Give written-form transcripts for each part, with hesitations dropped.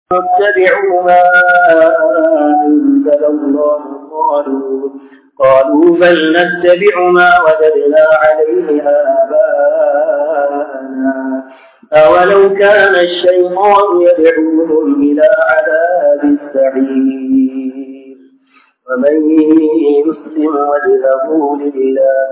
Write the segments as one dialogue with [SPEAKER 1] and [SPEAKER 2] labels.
[SPEAKER 1] اتبعوا ما أنزل الله قالوا بل نتبع ما وجدنا عليه آباءنا أولو كان الشيطان يدعوهم إلى عذاب السعير ومن يسلم وجهه لله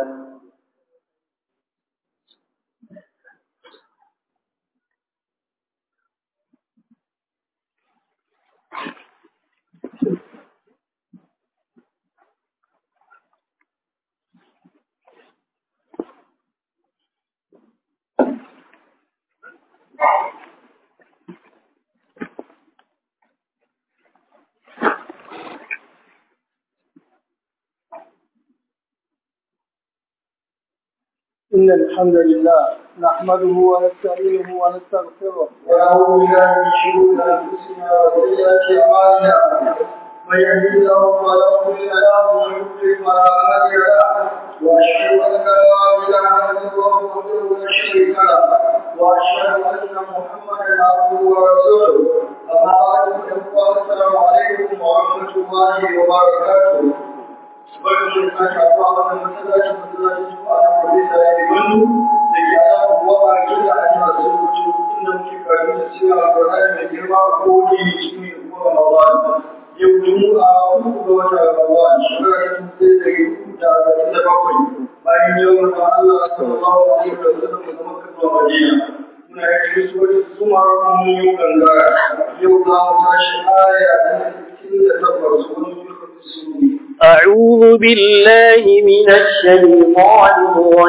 [SPEAKER 2] إن الحمد لله نحمده ونستعينه ونستغفره ونعوذ بالله من شرور أنفسنا وسيئات أعمالنا من يهده الله فلا مضل له ومن يضلل فلا هادي له وأشهد أن لا إله إلا الله وحده لا شريك له وأشهد أن محمدا عبده ورسوله أما بعد السلام عليكم ورحمة الله وبركاته. Barkan da sake haɗuwa wannan masallacin zuwa da gobe da ya gano da ke ana kuwa a gida a jihar Sokoto inda muke karatu cewa Al-Qur'ani mai girma ko ne cikin kuma Ramadan. Yau Juma'a 3 ga watan Ramadan shekara ta 1447 bayan yawan da Allah sallallahu alaihi wa sallam da Makka zuwa Madina. Muna yin suwar suma mun yi gangara yau za mu tashi aya ta 68 wani
[SPEAKER 1] أعوذ بالله من الشيطان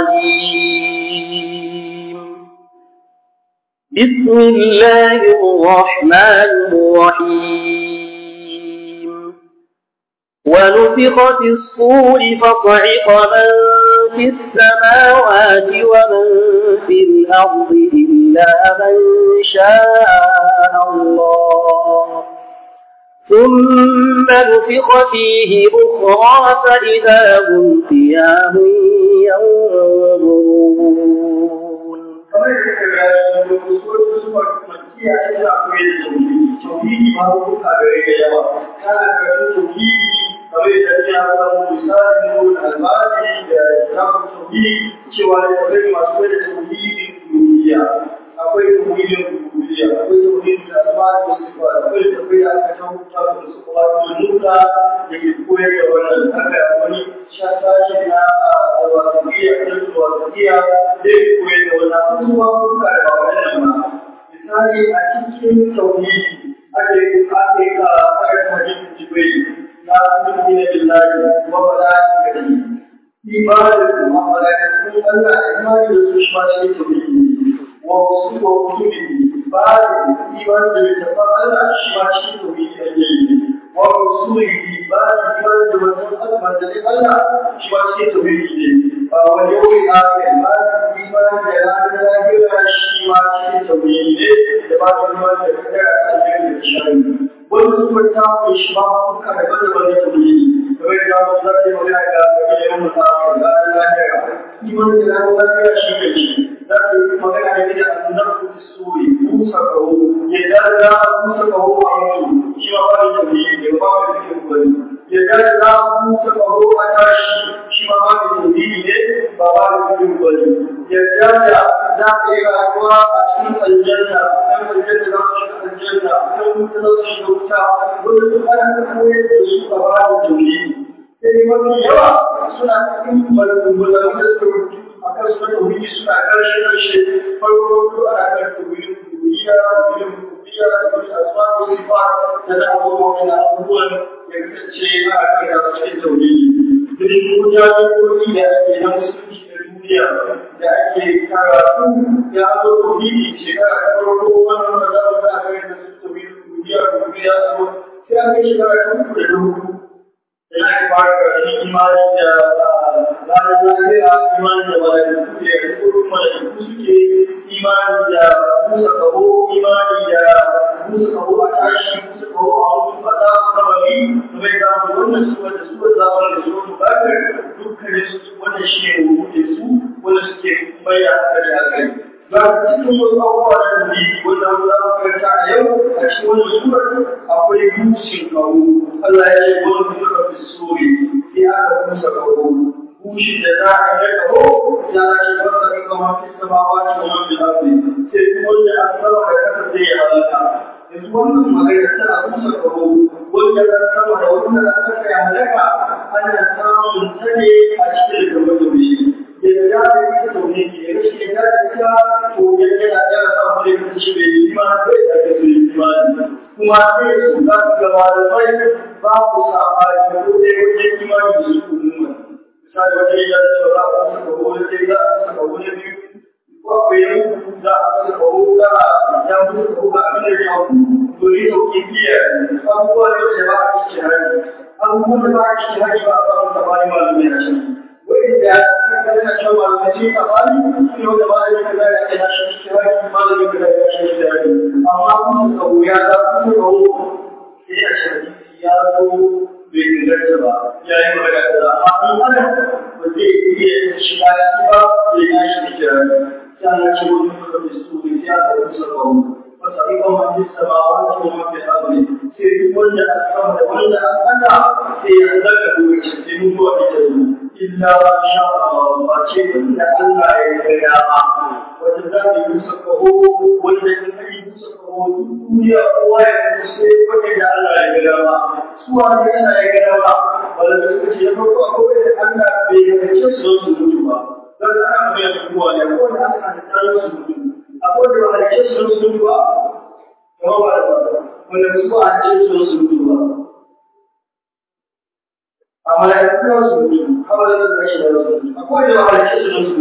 [SPEAKER 1] الرجيم بسم الله الرحمن الرحيم ونفخ في الصور فصعق من في السماوات ومن في الأرض إلا من شاء الله ثم نفخ فيه أخرى فإذا هم قيام ينظرون
[SPEAKER 2] akwai tauhidin rububiyya akwai tauhidin asma'i wa sifat akwai tauhidin al-tauhid da su kuma nuna da ke koyar da wannan haka wani shasashi na wasiyya da wasiyya da ke koyar da wannan kuma kuka da wannan ma misali a cikin tauhidi ake ka hadisi jibril la tu'minu billahi wa malaikatihi ibadatu wa malaikatu Allah imani da su shi ma cikin tauhidi وكتبه بعد إيمان بالتفاق على الشمال التوحيد الجيد ورسوله بعد إيمان بالتفاق على الشمال التوحيد الجيد واليوم الآخر بعد إيمان بالتفاق الشمال التوحيد الجيد بعد إيمان بالتفاق الشمال والسبتاق الشمال كان بدل التوحيد وإذا أصدقت ولاك اليوم الآخر لا إله إلا إيمان بالتفاق الشمال لكن magana ne da annabi suri Musa kawo ya dalla Musa kawo a mutu shi ma ba da tabi'i ne ba da cikin bari ya dalla Musa kawo a tashi shi ma ba da tabi'i ne ba da cikin bari ya dalla za ka yi rayuwa a cikin aljanna dan aljanna za su shiga aljanna dan mutum za su shiga wuta wanda duk ana koyar da su ba da tabi'i sai mafi yawa suna cikin balbulun da suka akan su da wuri suna karshe farko ko ana kan wurin duniya da asma ko sifa da na abubuwan da abubuwan ya kace a kan da cikin tauhidi duk mujahidin da ake na musulunci da duniya da ake karatu ya zo tauhidi shekara ta farko wannan da za a ga da tauhidi duniya sai an kai shekara ta uku da dubu da ya fara da imani da ranar lafiya imani da malaiku da kuma malaiku suke imani da musa kaho imani da musa kaho a tashi musa kaho a mutu a ta kamari mai da wannan suwa da suwa zama da suwa bakar dukkanin su wannan shi ne rubuce su wanda suke mai da hankali a kai za ku cikin wasu abubuwa da wanda za ku karanta a yau a cikin wani sura akwai bushin kawo Allah ya ce wani duka fi sori sai aka busa kawo bushin da za a yi kawo ya ce wata duka mafi samawa ce wani bil'afi sai kuma wanda an sama da kasa zai yi halaka yanzu wannan magana tana busa kawo wanda an sama da wanda an kasa ya halaka ana samun ta ne a cikin gaban da bishi da ya yi ta taune ke da shi ya ta to yana ya samu da shi bai yi ma bai da ke yi ma kuma sai su za su gaba da mai ba ku sabani ko dai wajen imani da su kuma misali wajen ya ce za a saka wani sai za a saka wani biyu ko akwai yanku za a saka wani za a ya mutu ko ga abin da ya ku to ne sauki biya abubuwa ne da ba a cikin hari abubuwan da ba a cikin hari ba a samu sabani malamai a cikin وإذا كان شوى المسيح قال في علماء كذلك يعيش اشتراك ما لم يكن يعيش اشتراك أما أنه يعلم في الشرعيات بالنسبة يعني وكذا أما وزي الشرعيات يعيش اشتراك كان يشوف في السوريات ويسلم وصديق من في السماوات ومن في الأرض سيكون الأسلام ولا أنا سيذكر ويشتم ويشتم إلا ما شاء الله فشيء إن الله يجعل وتزال يسقه والذي يسقه الدنيا قوية شيء وجعل الله يجعل سواء كان يجعل ولا تسكت يفرق قوية أن بيتشسر سجوا بل أنا بيتقوى يقول أنا أتعلم سجوا أقول له أتشسر سجوا هو ولا سواء أتشسر سجوا amma ya kuma su kawai da rashin da su akwai da wahalci su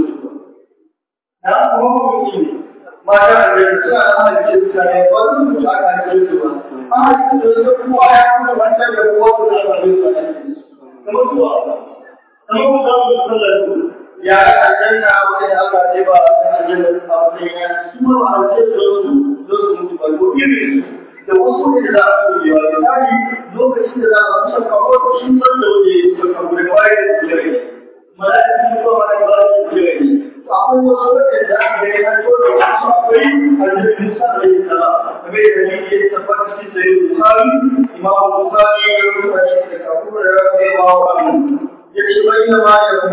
[SPEAKER 2] na kuma mutum ne mata da suna da halicce su ne ba su mutu aka halicce su ba an halicce su kuma ya kuma wancan da kowa su da abin su ne kuma zuwa kuma kuma su sallar su ya ga aljanna wani da aka ce ba a san aljanna su ba sai ya su ma halicce su mutu ba ko irin da wasu ne da za a yi wa misali lokacin da za a kusa kawo sun san da wani ya kawo da bayan da su jere malaka sun zo mana ba su jere akwai wasu wadanda da aka gani an zo da wasu akwai aljihun sa da yin sana kamar yadda ne ke tabbata cikin da yin bukari imamu bukari ya rubuta shi da kafu da ya ba wa ya ce bayyana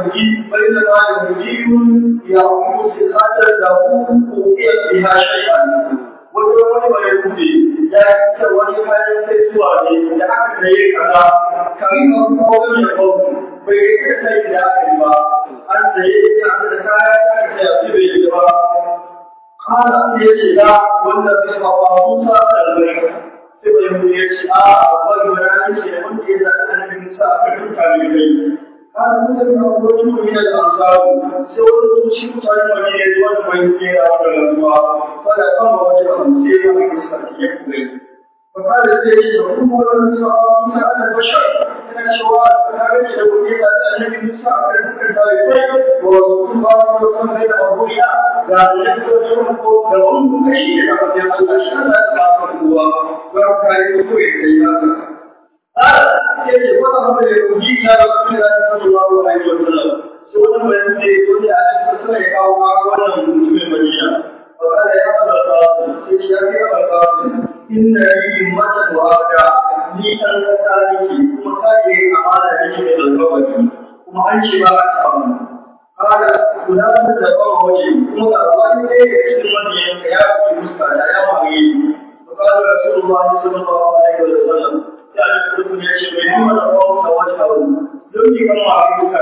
[SPEAKER 2] ma ya mujiyun ya kuma sai kadar da ku iya biha shay'an wani mai kuɗi ya ce wani kayan sai zuwa ne da aka saye kaza kamin an kawo ya kawo bai yi sai da aka yi ba an saye ya da kaya aka saya su bai yi ba kana sai ya ce da wanda bai ba ba musa dalbai sai bai mu ya ce a wani wani ce wanda ya zaɓi annabi musa aka tuka ne kai kana musa bin abubuwan mutum da ansaru sai wani kuci mutane wani ya zuwa da bai yi a wannan rantsuwa فلا قام وجهه سيرا بكسرة يكبر فقال الزيت وهو النساء على البشر من الشوارع فكانت الوكيلة النبي النساء على الذكر ورسول الله صلى الله عليه وسلم الرؤيا قال يكبر شرطه لهم كشيء رضي الله عنه لا تعرف الله وكان يقول إليها قال يجب وضعه للوجيه رسول الله صلى الله عليه وسلم سوى ما يقول على الفترة يقاوم أقوالا من المدينة وقال يا أبا القاسم يا أبا القاسم إن لي أمة وأبدا لي أن تسالك وكاجي أمانة من الكوكب وما أنشي ما أتفهم قال فلان تدفع وجهي وقال يجب من يأتي مسكانا يا معين وقال رسول الله صلى الله عليه وسلم يعني كنت يجب من أفضل وجهه لم يكن معروفا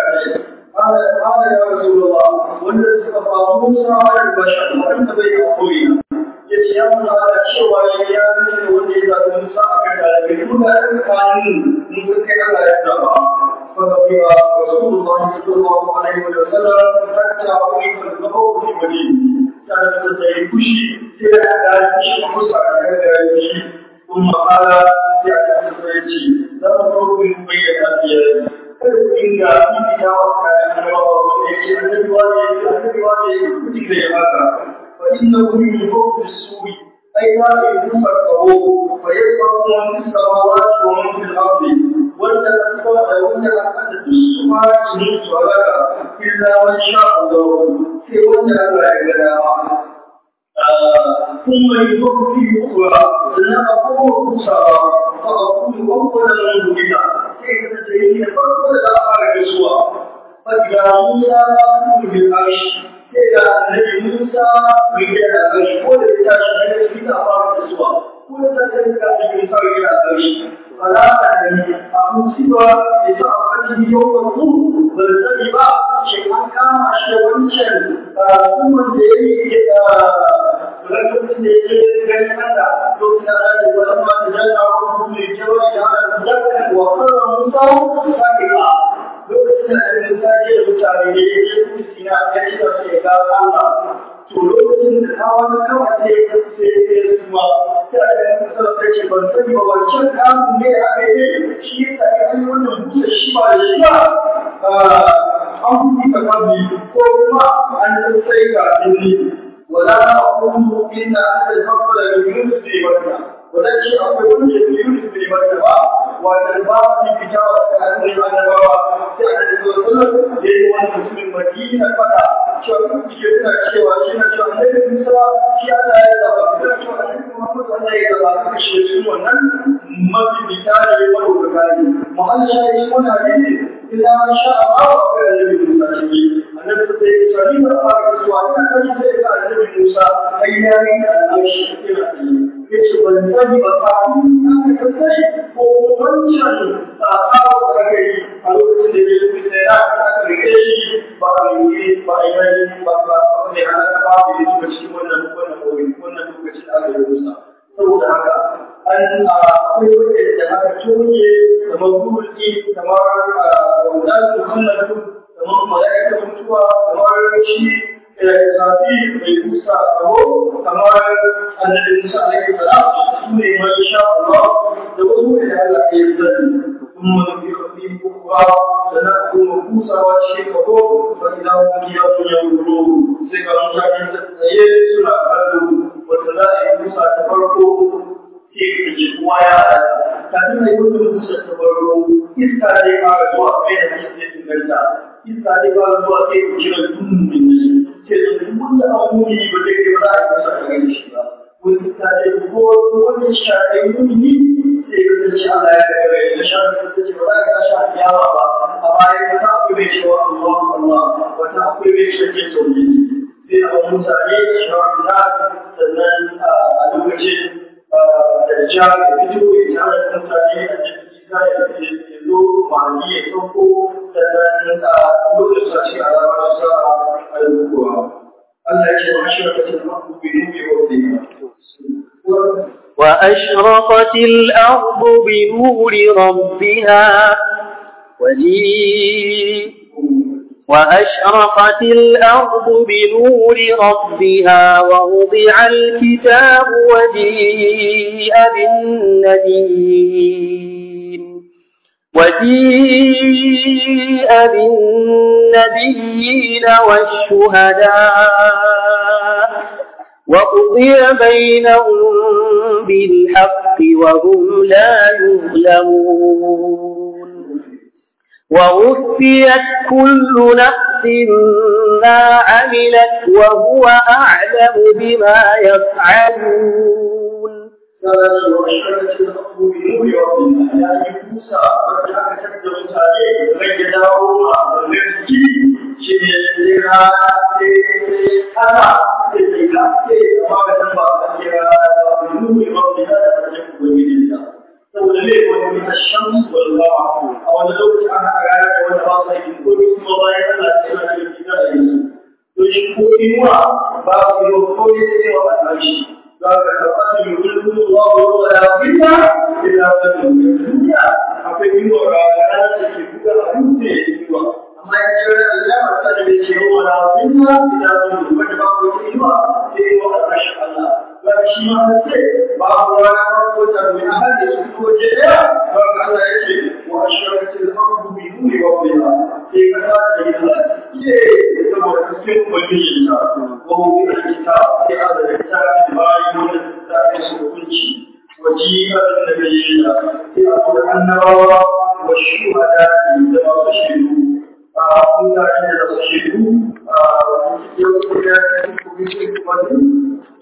[SPEAKER 2] قال يا رسول الله والذي اصطفى موسى على البشر وانت بين اخويا yace ya mun da cewa ya nuna wanda ya zaɓi Musa a kan dalibai kuma da tsakanin mun kai Allah ya zaba fa da biya Rasulullahi sallallahu alaihi wa sallam hatta wani kan zabo shi bane sai da sai kushi sai da shi Musa kan da shi kuma ala ya sai ce da mu bayyana biyar kada ku dinga fifita wa kayan annabawa wanda yake annabawa ne kuɗi da ya haka fa inna kum yuhibbu as-su'i ay la yuhibbu fa yasbu man fi samawati wa man fil ardi wanda asaba da wanda aka da ma shi tawaka illa man sha Allah sai wanda Allah ya ga dama kuma yuhibbu fi ukhra sannan abubuwa kusa فأقول أول من بك كيف تجري فرق لا أعرف سوى فإذا موسى أقول بالعرش إذا النبي موسى بجد العرش كل التاشر في أعرف سوى كل ذلك في فرق العرش فلا أدري أمسك بسعفته يوم الظهر بل تجب شيئا كان شيئا ثم lokacin da ya je ganin Allah lokacin da Allah ya zama da janna wa kuma ya ce wa ya zakka wa qala musa sakiba lokacin da Musa ya mutane ne ya je Sina ya ce da ya ga Allah to lokacin da hawa na kawai sai ya kuma sai da Musa ya ce ban sani ba wancan kamun ne aka yi shi yasa an yi wannan busa shi ba da shi ba an kuma kabi ko kuma an sai ga dinni ولا أقول إن أحد الفضل يونس في مكة ولكن أقول يونس في مكة وأن الباب في كتابة أن النبوة سأل الرسول يوم مسلم مدينة فلا شو كيفنا شو عشنا شو عندنا مسوا شيء لا يدرى شو عندنا محمد لا يدرى شيء شو عندنا ما في مثال يقول بكاري محل شيء يكون هذه إلا ما شاء الله النبي موسى النبي صلى الله عليه وسلم Musa ayyarin al'arshi kira yace ban sani ba ta aka kasai ko wancan tsawo da aka yi a lokacin da ya yi sai da aka rike shi ba a yi ba a yi ba ne ana ta ba da shi cikin wannan lokacin da aka yi Musa saboda haka an akwai wanda da aka toye kamar gurki kamar wannan sunnatu kamar malaikatu mutuwa kamar shi zafi mai kusa kawo kamar annabi Musa alaihi salam su ne mai sha Allah da wasu da Allah ya zani kuma da bi kuwa da kuma kusawa shi kawo fa idan mun ya yuro sai ga mutane da tsaye suna kallo wanda da ya kusa ta farko ke ji kuwa ya kafin da yuro kusa ta farko iska ne ka zuwa kai da cikin ganta iska ne ka zuwa kai kira dun ce da duk da amuri ba zai yi ba a kusa da gani shi ba wani ta ce ko wani shaɗe muni sai ka ce Allah ya kare da shaɗe ta ce ba za ka sha yawa ba amma ya ta akwai mai cewa Allah Allah wata akwai mai shaɗe tauhidi sai a mutane shaɗa sannan a lokacin da ja da fito ya tare da mutane a cikin isa ya zo ma'ani ya sauko sannan a lokacin da shi alama ta sa
[SPEAKER 1] وأشرقت الأرض بنور ربها ووضع الكتاب وجيء بالنبيين والشهداء وقضي بينهم بالحق وهم لا يظلمون ووفيت كل نفس ما عملت وهو أعلم بما يفعلون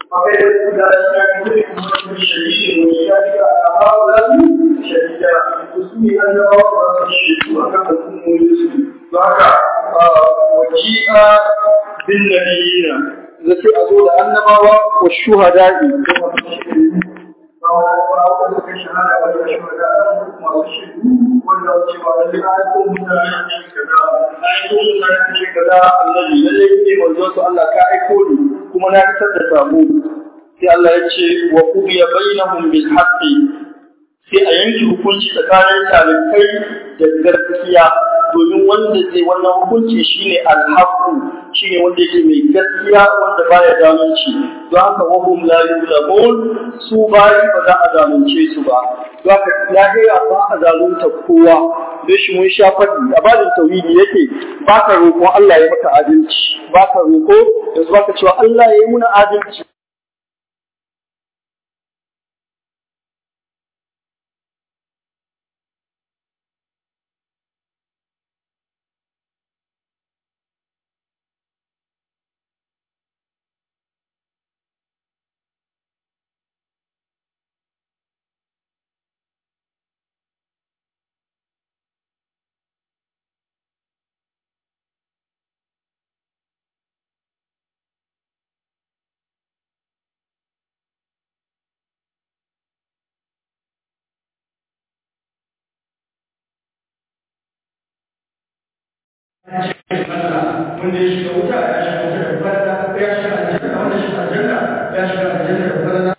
[SPEAKER 2] akwai da ya yi kuma shari'i ne ya shiga a babu lasu shari'a su ne annabawa ba su shi a kan hukumomin su ba haka waji'a bin nabiyina zai ce a zo da annabawa wa shuhada'i da masu shaidu ba wanda suka shahada wanda shuhada masu shaidu wanda wace ba da ko mutane ne kaza ko mutane ne kaza annabi lalle ne manzo su Allah ka aiko ni kuma na fitar da sabo sai Allah ya ce wa qubiya bainahum bil haqqi sai a yanki hukunci tsakanin talibai da gaskiya domin wanda zai wannan hukunci shine al-haqqu shine wanda yake mai gaskiya wanda baya zalunci don haka wahum la yuzlamun su bayi ba za a zalunce su ba don haka lahira ba a zalunta kowa da shi mun sha faɗi a bada tauhidi yake ba ka roƙo Allah ya maka adalci ba ka roƙo yanzu ba ka cewa Allah ya yi muna adalci
[SPEAKER 3] wanda ya shiga wuta ya shiga wuta da fara ya shiga aljanna wanda ya shiga aljanna ya shiga aljanna da fara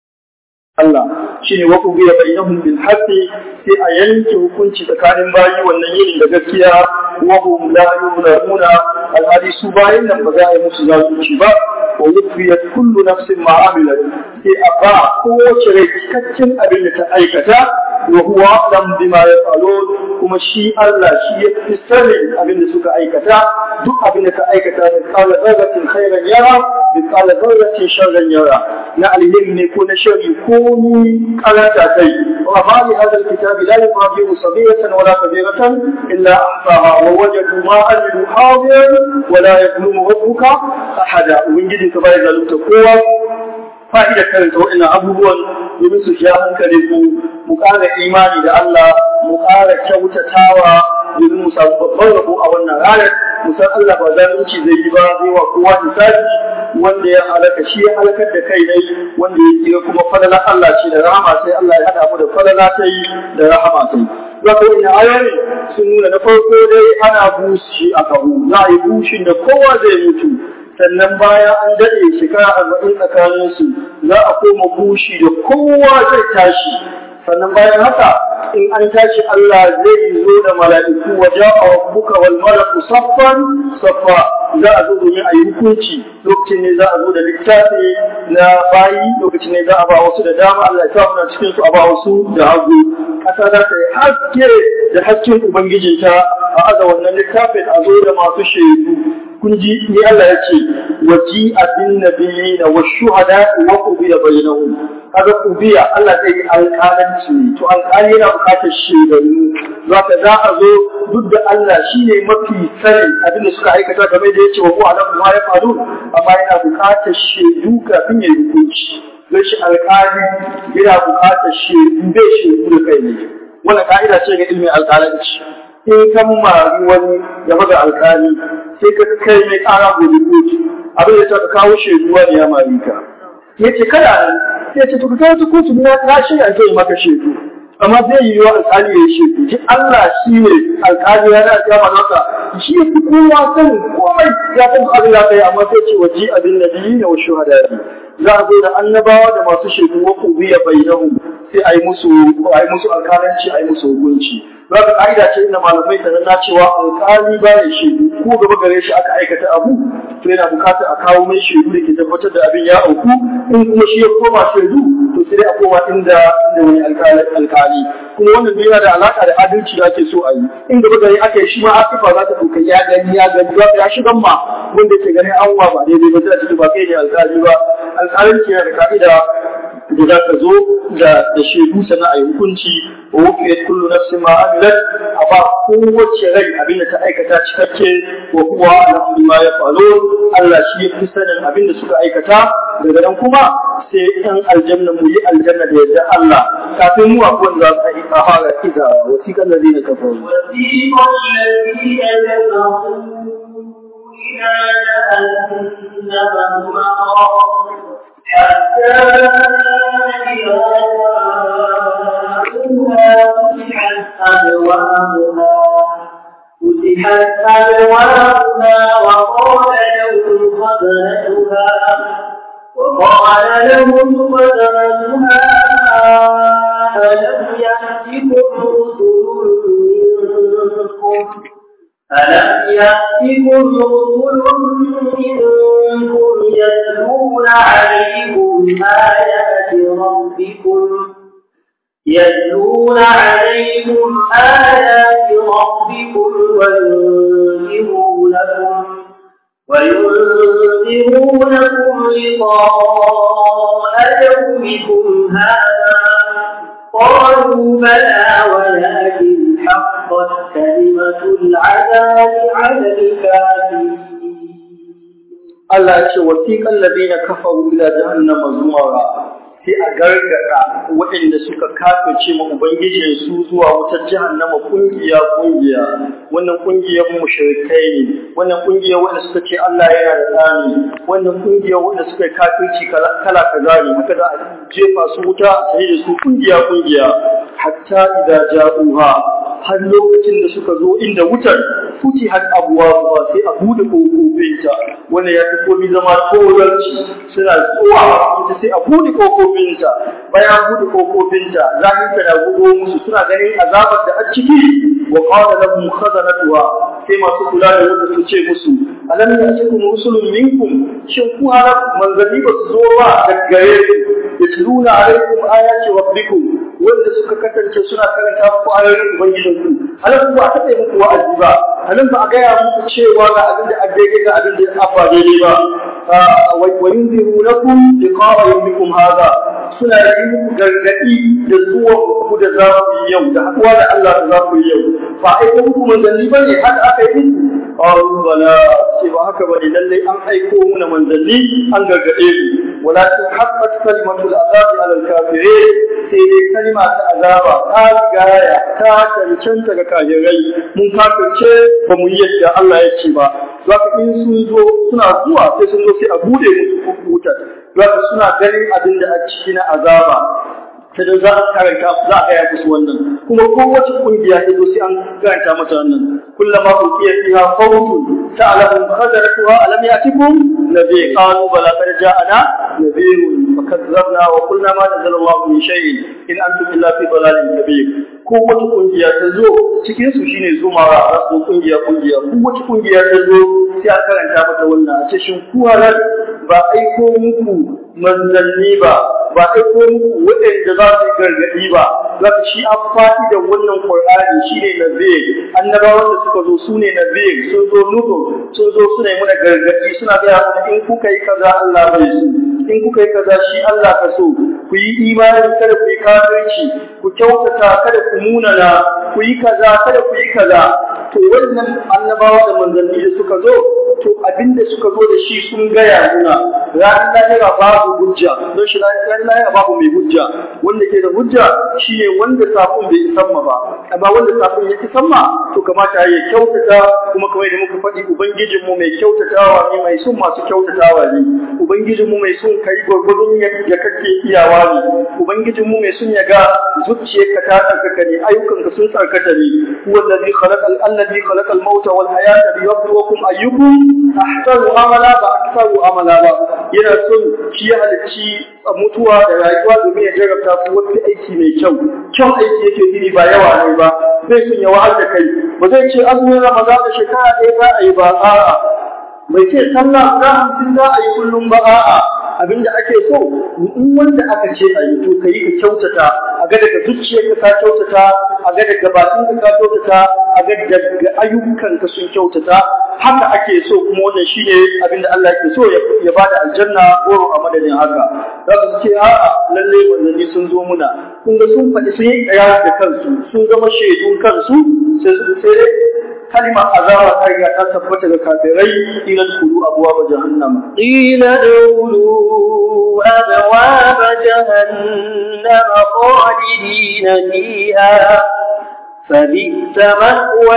[SPEAKER 2] Allah shine wa qubiya bainahum bil haqqi sai a yanke hukunci tsakanin bayi wannan yin da gaskiya wa hum la yuzlamuna alhadi su bayin nan ba za a yi musu zalunci ba wa yufiyat kullu nafsin ma amilat sai a ba kowace rai cikakken abin da ta aikata wa huwa a'lam bima yaf'alun kuma shi Allah shi ya fi sanin abin da suka aikata duk abin da ka aikata da qala zarratin khairan yara bi qala zarratin sharran yara na alheri ne ko na sharri ko ni karanta kai wa ma li hadha alkitabi la yughadiru saghiratan wala kabiratan illa ahsaha wa wajadu ma amilu hadiran wa la yuzlimu rabbuka ahada ubangiji ka bai zalunta kowa fa'idar karanta waɗannan abubuwan domin su ja hankali mu ƙara imani da Allah mu ƙara kyautatawa domin mu samu babban rabo a wannan ranar mu san Allah ba zalunci zai yi ba zai wa kowa hisabi wanda ya halaka shi ya halakar da kai dai wanda ya tsira kuma falala Allah ce da rahama sai Allah ya hada mu da falala ta yi da rahama ta yi. Zaka ina ayoyi sun nuna na farko dai ana bushi a kahu za a yi bushin da kowa zai mutu sannan bayan an daɗe shekara 40 tsakaninsu za a koma bushi da kowa zai tashi sannan bayan haka in an tashi Allah zai zo da mala'iku waje a rabbuka wal malaku saffan saffa za a zo domin a yi hukunci lokacin ne za a zo da littafi na bayi lokacin ne za a ba wasu da dama Allah ya sa cikin su a ba wasu da hagu ƙasa za ta yi haske da hasken ubangijinta a aza wannan littafin a zo da masu shaidu kun ji ni Allah ya ce waji abin nabiyina wa shuhada wa qubiya bainahum kaga qubiya Allah zai yi alƙalanci to alƙali yana buƙatar shaidannu zaka za a zo duk da Allah shine mafi sanin abin da suka aikata game da yace wa huwa alamu ma ya faru amma yana buƙatar shaidu kafin ya yi hukunci don shi alƙali yana buƙatar shaidu bai shaidu da kai ne wannan ka'ida ce ga ilmin alƙalanci in kan mari wani game da alƙali sai ka kai mai ƙara gobe kotu abin da ta kawo shaidu wani ya mari ka ya ce kada sai ce tuka kawo kotu na shirya zai maka shaidu amma zai yi wa alƙali ya yi shaidu ji Allah shi ne alƙali ya na ya masa shi ya fi kowa sanin komai ya san abin da kai amma sai ce waje abin da biyi na wasu hadari za a zo da annabawa da masu shaidu wa kubiya bainahu sai a yi musu alƙalanci a yi musu hukunci za ka ƙa'ida ce inda malamai sanar na cewa alƙali ba ya shaidu ko gaba gare shi aka aikata abu to yana bukatar a kawo mai shaidu da ke tabbatar da abin ya auku in kuma shi ya koma shaidu to sai dai a koma inda wani alƙali kuma wannan bai yana da alaƙa da adalci da ake so a yi in gaba gare aka yi shi ma asifa za ta ɗauka ya gani ya shigan ma wanda ke ganin an ba daidai ba zai a ba kai ne alƙali ba alƙalanci yana da ka'ida da za ka zo da shaidu sana a yi hukunci wa wufiyat kullu nafsin ma amilat a ba kowace rai abinda ta aikata cikakke wa huwa alam bima yaf'alun Allah shi ya fi sanin abinda suka aikata daga nan kuma sai ɗan aljanna mu yi aljanna da yadda Allah kafin mu akwai wanda za su yi fara iza wasiqal ladina kafaru
[SPEAKER 1] wasiqal ladina kafaru ila jahannama حتى إذا فتحت أبوابها وقال لهم خزنتها ألم يأتكم رسل منكم يتلون عليكم آيات ربكم وينذرونكم لقاء يومكم هذا قالوا بلى ولكن حقت كلمة العذاب على الكافرين
[SPEAKER 2] Allah ya ce wasiqal ladina kafaru ila jahannama zumara sai a gargada waɗanda suka kafirce ma ubangijin su zuwa wutar jahannama kungiya wannan kungiyar mushrikai ne wannan kungiyar wanda suka ce Allah yana da tsani wannan kungiyar wanda suka kafirci kala kaza ne haka za a jefa su wuta sai da su kungiya hatta idza ja'uha har lokacin da suka zo inda wutar futihat abwaaba sai a bude kofofinta wanda ya fi komai zama tsoranci suna zuwa ita sai a bude kofofinta bayan bude kofofinta zahinta da gudo musu suna ganin azabar da a ciki wa qala lahum khazanatuha sai masu kula da wuta su ce musu alam ya'tikum rusulun minkum shin ku har manzali ba su zo ba daga gare ku yatluna alaikum ayati rabbikum wanda suka kasance suna karanta muku ayoyin ubangijinku halin ba a taɓa muku wa'azi ba halin ba a gaya muku cewa ga abin da daidai ga abin da ya ba daidai ba wa yunzirunakum liqa'a yawmikum hadha suna yi muku gargadi da zuwa ku da za ku yi yau da haɗuwa da Allah da za ku yi yau ba aiko muku manzanni ba ne har aka yi qalu bala ce ba haka bane lalle an aiko muna manzanni an gargade ku walakin haqqat kalimatul azabi ala al-kafirin sai dai kalima ta azaba ta gaya ta cancanta ga kafirai mun kafirce ba mu yi yadda Allah ya ce ba zaka in sun zo suna zuwa sai sun zo sai a bude musu wutar zaka suna ganin abin da a ciki na azaba sai da za a karanta za a gaya musu wannan kuma kowace kungiya ta zo sai an karanta mata wannan kullama uqiya fiha fawtun ta'lamu khadaratuha alam ya'tikum nabi qalu bala qad ja'ana nabiyun fakazzabna wa qulna ma nazzala Allahu min shay'in in antum illa fi dalalin kabir kowace kungiya ta zo cikin su shine zumara rasu kungiya kowace kungiya ta zo sai a karanta mata wannan a cikin kuwarar ba aiko muku manzanni ba aiko muku waɗanda za su gargaɗi ba zaka shi an faɗi da wannan Qur'ani shine nazir annabawan da suka zo sune nazir sun zo nuhu sun zo suna yi mana gargaɗi suna ga mana in kuka yi kaza Allah bai so in kuka yi kaza shi Allah ka so ku yi imani kada ku yi kafirci ku kyautata kada ku munana ku yi kaza kada ku yi kaza to wannan annabawa da manzanni da suka zo to abinda suka zo da shi sun gaya muna ranar lahira babu hujja don shi ranar lahira babu mai hujja wanda ke da hujja shi ne wanda safon bai isan ma ba amma wanda safon ya isan ma to kamata ya kyautata kuma kamar da muka faɗi ubangijinmu mai kyautatawa ne mai son masu kyautatawa ne ubangijinmu mai son kai gwargwadon ya kake iyawa ne ubangijinmu mai son ya ga zuciyarka ta tsarkaka ne ayyukanka sun tsarkata ne huwa allazi khalaqa al-mauta wal hayata liyabluwakum ayyukum ahsanu amala ba aksaru amala ba yana son shi ya halicci mutuwa da rayuwa domin ya jarabta ku wani aiki mai kyau aiki yake gini ba yawa ne ba zai son ya wahal da kai ba zai ce azumin Ramadan da shekara ɗaya za a yi ba a'a bai ce sallah za 50 za a yi kullum ba a'a abinda ake so in wanda aka ce a yi to kai ka kyautata a ga daga zuciyarka ka kyautata a ga daga bakinka ka kyautata a ga daga ayyukanka sun kyautata haka ake so kuma wannan shine abinda Allah yake so ya bada aljanna goro a madadin haka za su ce a'a lalle manzanni sun zo muna kun ga sun faɗi sun yi ƙarya da kansu sun zama shaidun kansu sai kalmar azaba ta riga ta tabbata ga kafirai ila dulu abwaab jahannam
[SPEAKER 1] ila dulu abwaab jahannam khalidina fiha فبئس مثوى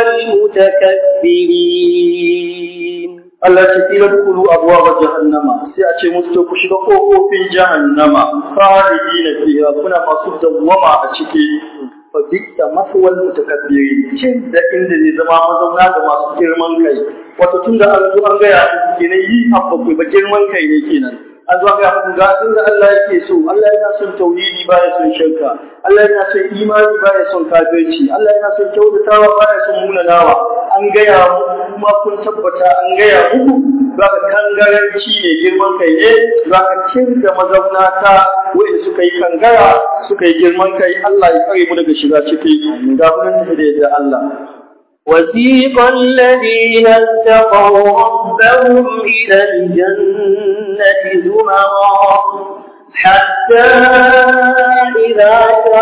[SPEAKER 1] المتكبرين
[SPEAKER 2] Allah ce ila dulu abwaab jahannama sai a ce musu ku shiga kofofin jahannama khalidina fiha kuna masu dawwama a ciki fa bi'sa maswal mutakabbirin cin da inda zai zama mazauna ga masu girman kai wato tunda an zo an gaya kenan yi abba ba girman kai ne kenan an zo ga muku ga inda Allah yake so Allah yana son tauhidi baya son shirka Allah yana son imani baya son kafirci Allah yana son kyautatawa baya son munanawa an gaya muku kuma kun tabbata an gaya muku zaka kangaranci ne girman kai ne zaka cinta mazauna ta wanda suka yi kangara suka yi girman kai Allah ya kare mu daga shiga ciki ga mun da Allah
[SPEAKER 1] وسيق الذين اتقوا ربهم إلى الجنة زمرا حتى إذا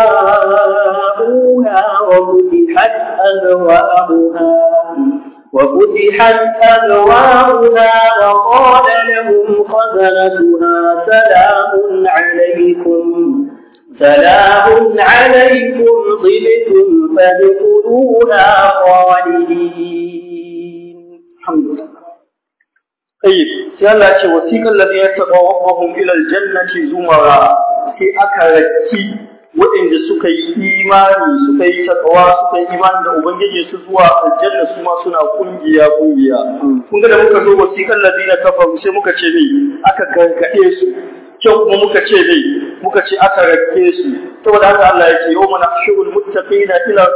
[SPEAKER 1] جاءوها وفتحت أبوابها وقال لهم خزنتها سلام عليكم طبتم فادخلوها خالدين
[SPEAKER 2] الحمد لله طيب يلا ce wasiqal ladina taqawwahum ila aljannati zumara sai aka raki waɗanda suka yi imani suka yi takawa suka yi imani da ubangiji su zuwa aljanna su ma suna kungiya kun ga da muka zo wasiqal ladina kafaru sai muka ce ne aka gargade su kyau kuma muka ce aka rake su saboda haka Allah ya ce yawma nahshurul muttaqina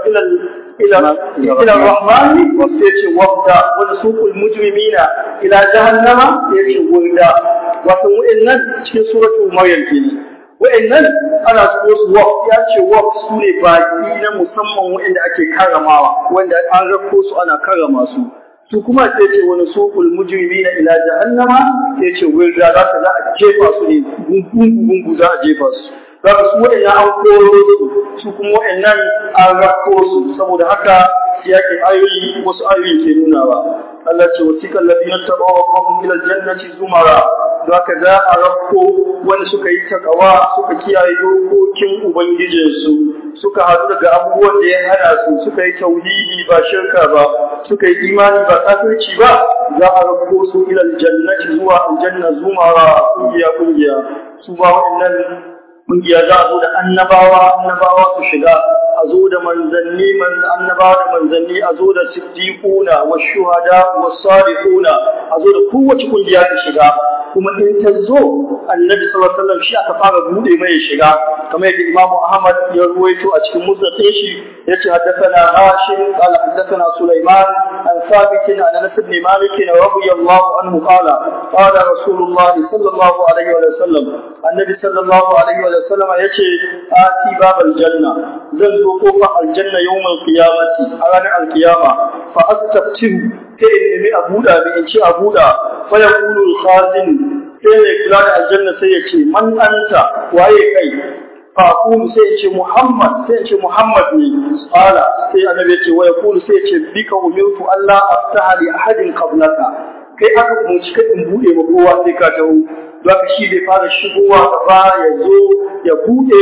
[SPEAKER 2] ila rahmani wa sayce wafda wa nasuqul mujrimina ila jahannama yace wurda wato wa'annan cikin suratul maryam kenan wa'annan ana so su ya ce su ne baki na musamman wa'anda ake karamawa wanda an rako su ana karama su su kuma sai ce wani suqul mujrimina ila jahannama sai ce wurda za a jefa su ne gungu za a jefa su zaka su wa'annan an koro su kuma wa'annan an rako su saboda haka siyakin ayoyi wasu ayoyi ke nunawa Allah ce wasiqal ladina taqawwahum ila aljannati zumara zaka za a rako wanda suka yi takawa suka kiyaye dokokin ubangijinsu suka haɗu daga abubuwan da ya hana su suka yi tauhidi ba shirka ba suka yi imani ba kafirci ba za a rako su ila aljannati zuwa aljanna zumara kungiya su ba wa'annan kungiya za a zo da annabawa su shiga a zo da manzanni annabawa da manzanni a zo da siddiquna wa shuhada wa salihuna a zo da kowace kungiya ta shiga kuma in ta zo annabi sallallahu alaihi wasallam shi aka fara bude mai shiga kamar yadda Imam Ahmad ya ruwaito a cikin musnadin shi yace haddathana Hashim qala haddathana Sulaiman an Thabit an Anas ibn Malik radiyallahu anhu qala Rasulullah sallallahu alaihi wasallam annabi sallallahu alaihi wasallam yace ati babal janna zan zo kofar aljanna yawmal qiyamati a ranar alqiyama fa astaftihu sai in nemi a buɗa da in ce a buɗa fa yaqulu al-khazin sai mai kula da aljanna sai ya ce man anta waye kai fa aqulu sai ya ce Muhammad sai ya ce Muhammad ne qala sai annabi ya ce wa yaqulu sai ya ce bika umirtu Allah aftaha li ahadin qablaka kai aka umarci ka in buɗe ma kowa sai ka taho zaka shi bai fara shigowa ba ya zo ya buɗe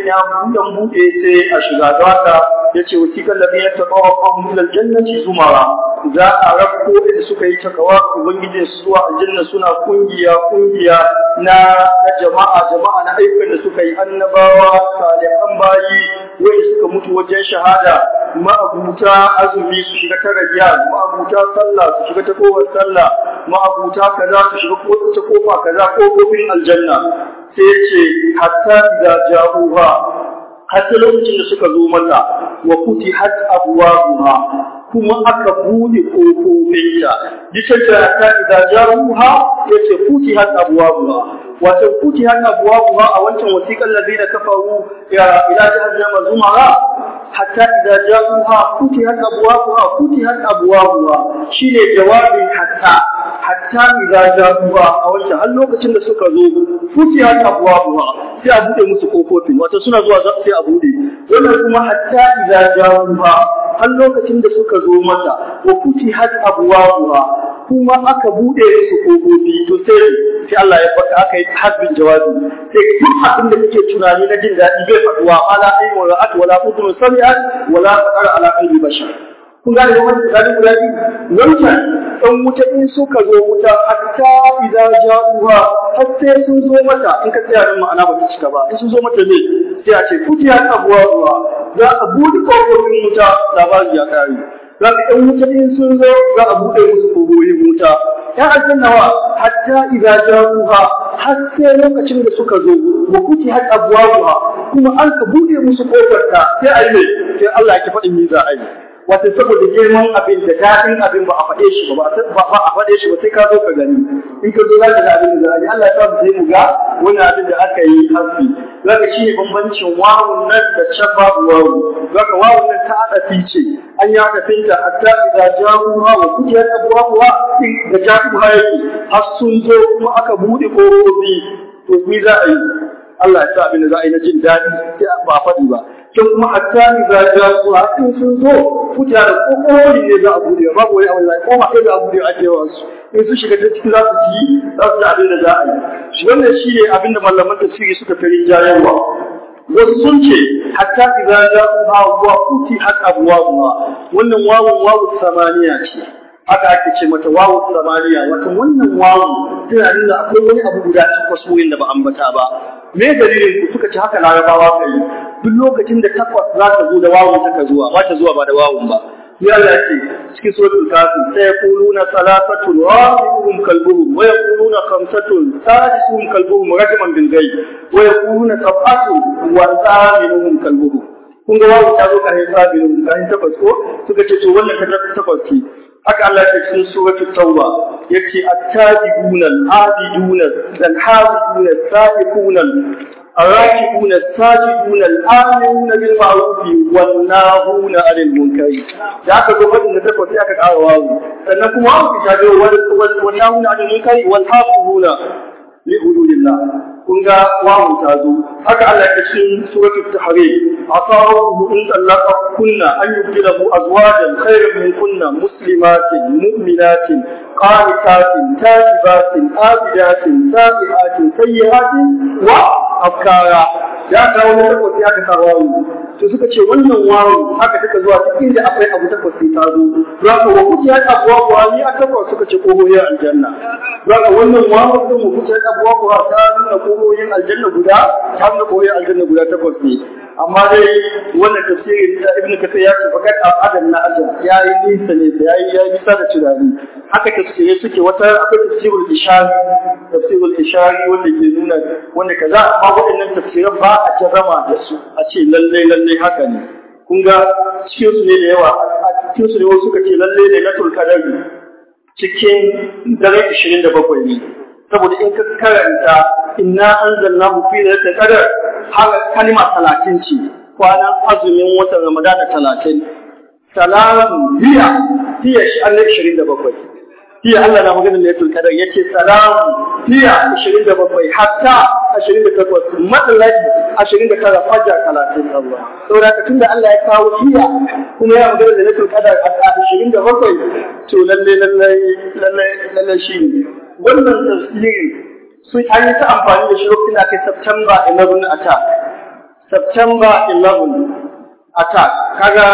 [SPEAKER 2] sai a shiga da haka yace wasiqal ladina taqawwahum ila aljannati zumara za a rabko da suka yi takawa ubangijin su zuwa aljanna suna kungiya na jama'a na ayyukan da suka yi annabawa salihan bayi wai suka mutu wajen shahada ma'abuta azumi su shiga ta rabiya ma'abuta sallah su shiga ta kowar sallah ma'abuta kaza su shiga ta kofa kaza kofofin aljanna sai yace hatta idza ja'uha hatta lokacin da suka zo mata wa futihat abwabuha kuma aka bude kofofinta dukkan ta idza ja'uha yace futihat abwabuha wato futihat abwabuha a wancan wasiqal ladina kafaru ila jahannama zumara hatta idza ja'uha futihat abwabuha shine jawabin hatta idza ja'uha a wancan har lokacin da suka zo futihat abwabuha sai a bude musu kofofin wato suna zuwa sai a bude wannan kuma hatta idza ja'uha har lokacin da suka zo mata wa futihat abwabuha kuma aka bude musu kofofi to sai Allah ya faɗa aka yi hasbin jawabi sai duk abin da kake tunani na jin daɗi bai faɗuwa ala ayyin wa ra'at wala udhun sami'at wala qara ala qalbi bashar kun gane wannan tsakanin guda biyu wancan dan wuta in suka zo wuta hatta idza ja'uha har sai sun zo mata in ka tsaya nan ma'ana ba ta cika ba in sun zo mata ne sai a ce futiyat abwabuha za a bude kofofin wuta labari ya kare za ka ɗan wuta in sun zo za a buɗe musu kogoyin wuta ya aljannawa hatta idza ja'uha har sai lokacin da suka zo wa kuti har abwabuha kuma an ka buɗe musu kofar ta sai a yi sai Allah ya faɗi me za a yi wato saboda girman abin da daɗin abin ba a faɗe shi ba a faɗe shi ba sai ka zo ka gani in ka zo za ka ga abin da za a yi Allah ya sa mu sai mu ga wannan abin da aka yi hasbi zaka shi ne bambancin wawun nan da can babu wawu zaka wawun nan ta adafi ce an yi adafin ta hatta idza ja'uha wa kutiyat abwabuha da ja'uha yake har sun zo kuma aka bude kofofi to me za a yi Allah ya sa abin da za a yi na jin daɗi sai ba faɗi ba kin kuma hatta idza ja'uha in sun zo futiya da kofofi ne za a bude babu wani abu da ko ba sai za a bude a cewa su in su shiga ciki za su ji abin da za a yi shi wannan shi ne abin da malaman tafsiri suka fi rinjayarwa wasu sun ce hatta idza ja'uha wa futihat abwabuha wannan wawu samaniya ce haka ake ce mata wawu samaniya wato wannan wawu tana nuna akwai wani abu guda takwas wurin da ba ambata ba me dalilin ku suka ce haka larabawa kai duk lokacin da takwas za ta zo da wawu ta zuwa ba ta zuwa ba da wawun ba ya Allah ce cikin suratul kafi sai yaquluna salatatun rabbihum kalbuhum wa yaquluna khamsatun sadisuhum kalbuhum rajman bil ghaib wa yaquluna sab'atun wa thaminuhum kalbuhum kun ga wawu ta zo kan sabirin kan takwas ko suka ce to wannan ka takwas ce haka Allah ya ce cikin suratul tauba yace at-tajibuna al-abiduna al-habiduna as-sa'iquna الراكبون الساجدون الآمنون بالمعروف والناهون عن المنكر da aka zo fadin da takwas sai aka ƙara wawu sannan kuma wawu ta zo والناهون عن المنكر والحافظون لحدودillah kun ga wawu ta zo haka Allah ya ce suratul tahrim asaru in tallaqa kunna an yubdilahu azwajan khayran min kunna muslimatin mu'minatin qanitatin ta'ibatin abidatin sa'ihatin sayyihatin wa afkara ya kawo na takwas ya ka wawu to suka ce wannan wawu haka take zuwa duk inda akwai abu takwas sai ta zo za ka wa kuci har abuwa wani a takwas suka ce kogoyin aljanna za ka wannan wawu din mu kuci har abuwa ta nuna kogoyin aljanna guda ta nuna kogoyin aljanna guda takwas ne amma dai wannan tafsirin da ibnu kathir ya ce fakat adam na ajal yayi nisa ne yayi nisa da tunani haka tafsirai suke wata akwai tafsirul ishari wanda ke nuna wanda kaza amma waɗannan tafsiran ba a jarrama da su a ce lalle haka ne kun ga cikin su ne da yawa a cikin su ne wasu suka ce lalle ne na tulkadari cikin dare 27 ne saboda in ka karanta inna anzalnahu fi lailatul qadr har kalma 30 ce kwanan azumin watan Ramadan 30 salamu hiya shi an 27 hiya Allah na magana lailatul qadr yace salamu hiya 27 hatta 28 madalaji 29 fajar 30 Allah saboda tunda Allah ya kawo hiya kuma ya magana lailatul qadr a 27 to lalle shi ne wannan tafsirin sun an yi ta amfani da shi lokacin da aka yi September 11 attack. September 11 attack. Kaga